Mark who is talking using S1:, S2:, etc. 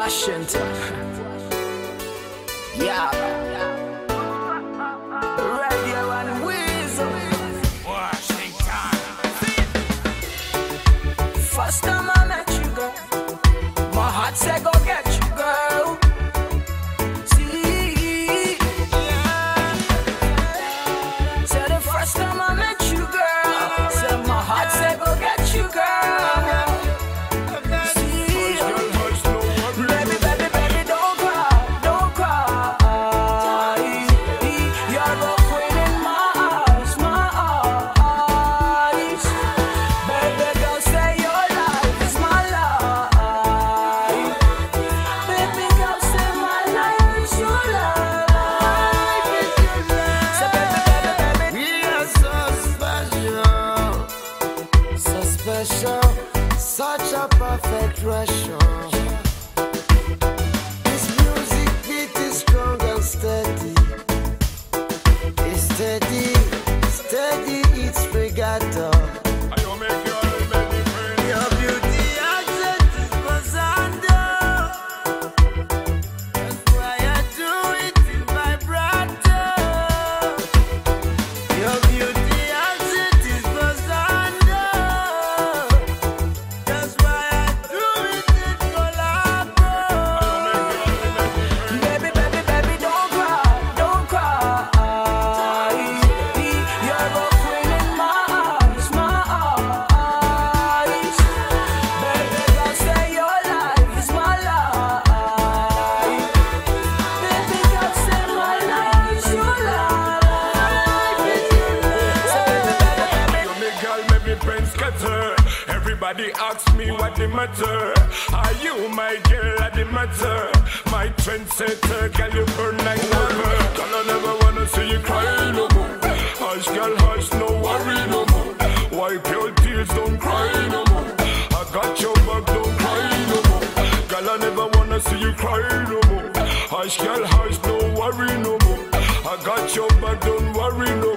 S1: Washington. Yeah. Radio and Weasel.
S2: Washington.
S1: First time I met you, girl, my heart said go get you, girl. See, said the first time I met you, girl, said my heart said go get you, girl.
S3: Such a perfect Russia. This music beat is strong and steady. It's steady, steady, it's regatta. Your beauty accent is Rosando. That's why I do it in vibrato. Your beauty accent is Rosando.
S2: Everybody asks me what the matter. Are you my girl at the matter? My trendsetter, girl, you burn like water. Girl, I never wanna see you cry no more. Hush, girl, hush, no worry no more. Wipe your tears, don't cry no more. I got your back, don't cry no more. Girl, I never wanna see you cry no more. Hush, girl, hush, no worry no more. I got your back, don't worry no more.